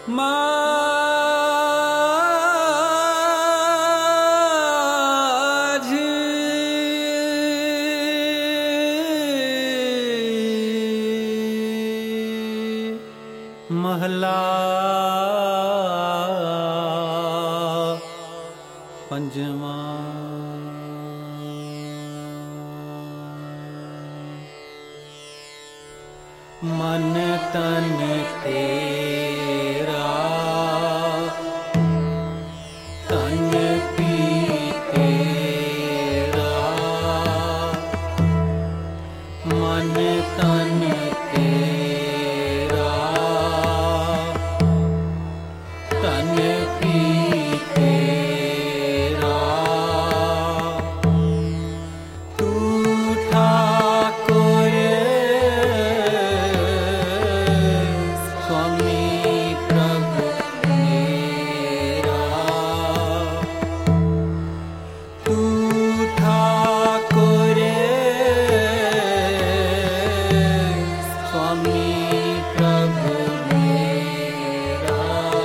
माझी महला पंजवा। मन तन तेरा तन पी तेरा, मन तन तेरा तन पी तेरा। तू ठाकुर स्वामी प्रभु मेरा, तू ठाकुर स्वामी प्रभु मेरा।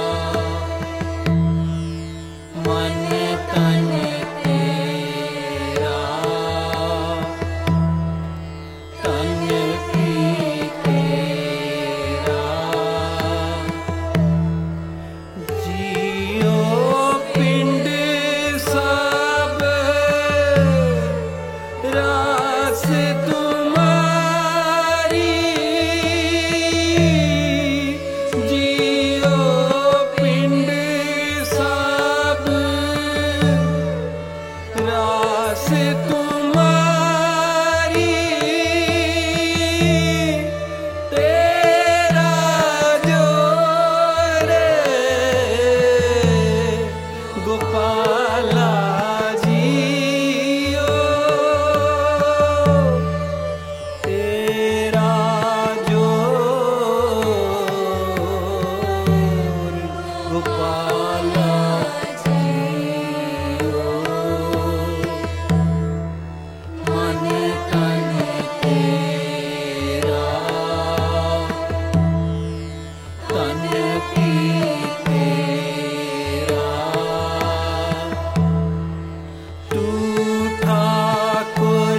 मन तन तेरा तन पी तेरा। जियो पिंड सब रास तुम्हारी, जियो पिंड सब रास तुम्हारी। तेरा जोरे गोपाला जियो, तेरा जोर गोपाला जियो। मन तन तेरा तन पी तेरा। तू ठाकुर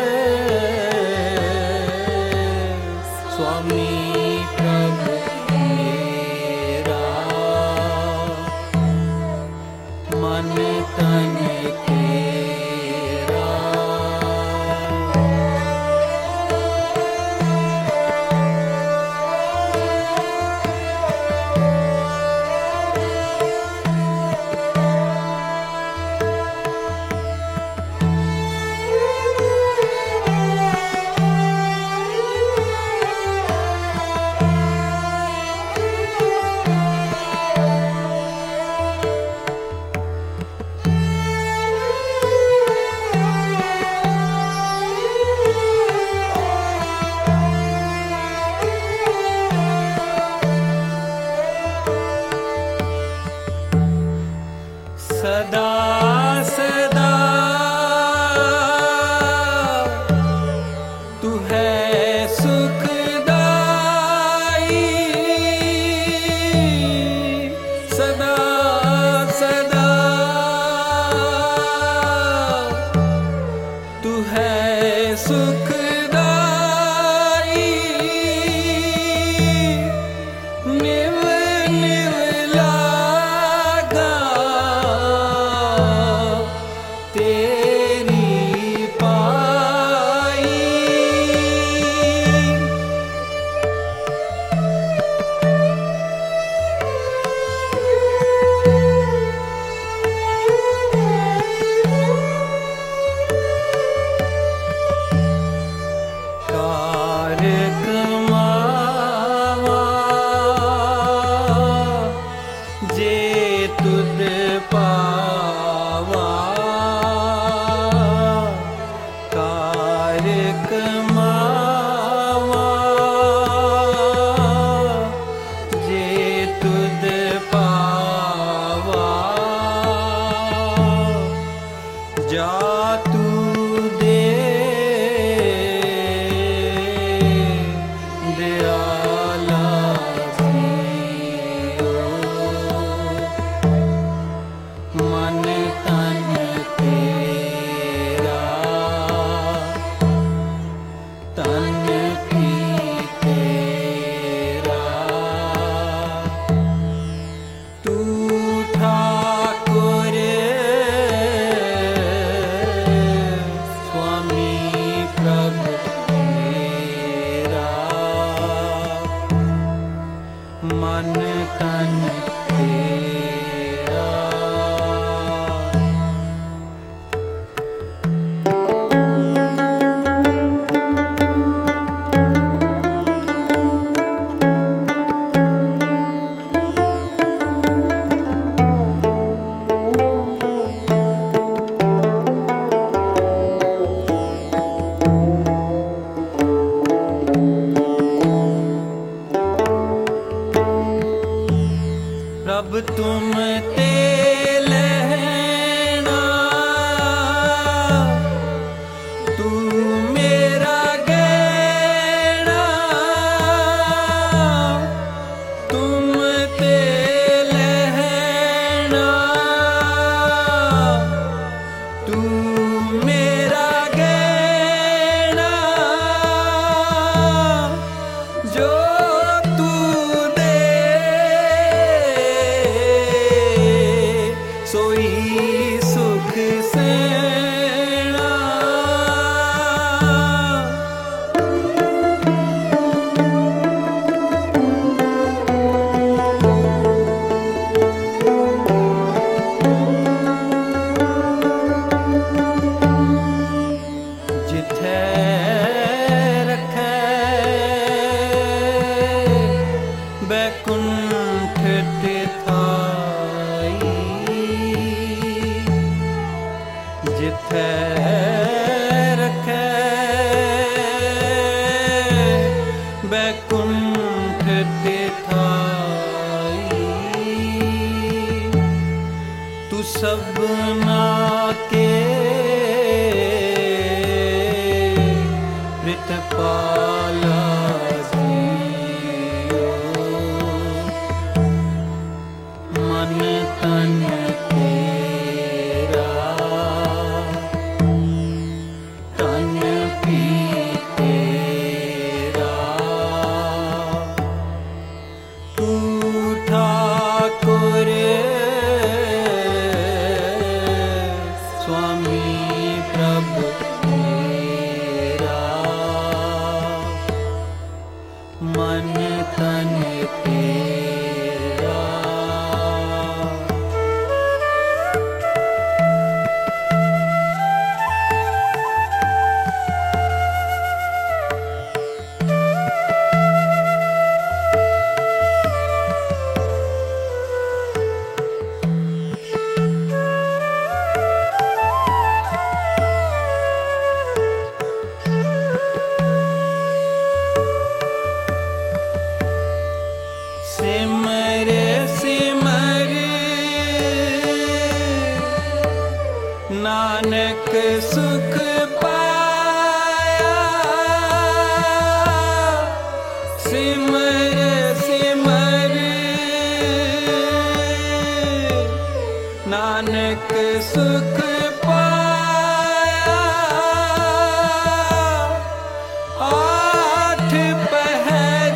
स्वामी प्रभु मेरा। मन तन तेरा। सदा सदा तू है सुखदाई, सदा सदा तू है सुखदाई। निव निव लागा तू ठाकुर स्वामी प्रभु मेरा, मन तन तेरा। प्रभ तुम ते लहना, तू मेरा गहना, तुम ते लहना, तू मेरा गहना, जो सोई सुख सेना। जिथे रखे बैकुंठ तिथाई, जिथे रखे बैकुंठ तिथाई, तू सबना के प्रितपाला जियो, मन तन तेरा, तन पी तेरा। तू ठाकुर स्वामी प्रभु मेरा, मन तन तेरा। सिमर सिमर नानक सुख पाया, सिमर सिमर नानक सुख पाया। आठ पहर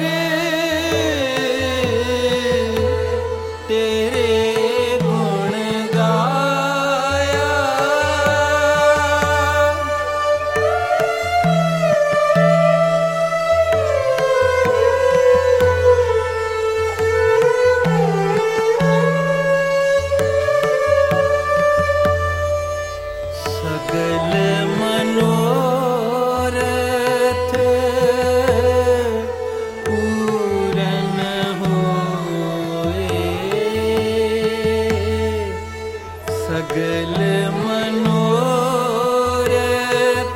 तेरे गुण गाया, सगल मनोरथ पूरन होए, सगल मनोरथ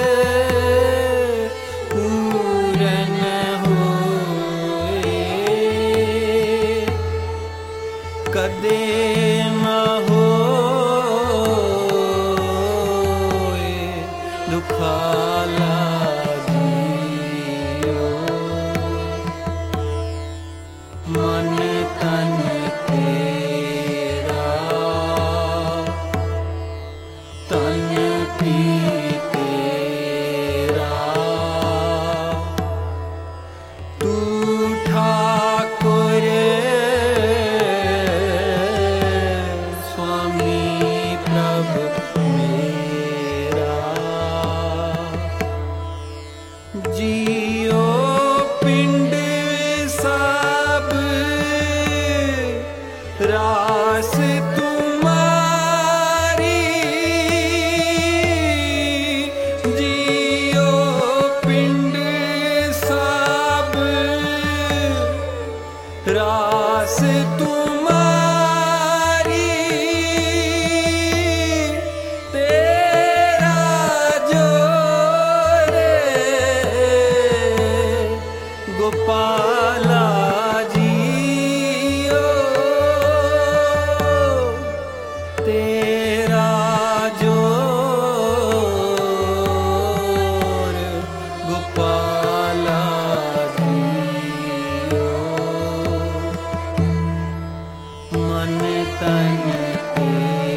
पूरन होए, कदे न होए दुखाला जियो, मन तन तेरा, तन पी तेरा। तू ठाकुर रास तुम्हारी जियो पिंड सब रास तुम्हारी तेरा जोरे गोपाला जियो तेरा जोर गोपाला जियो मन तन तेरा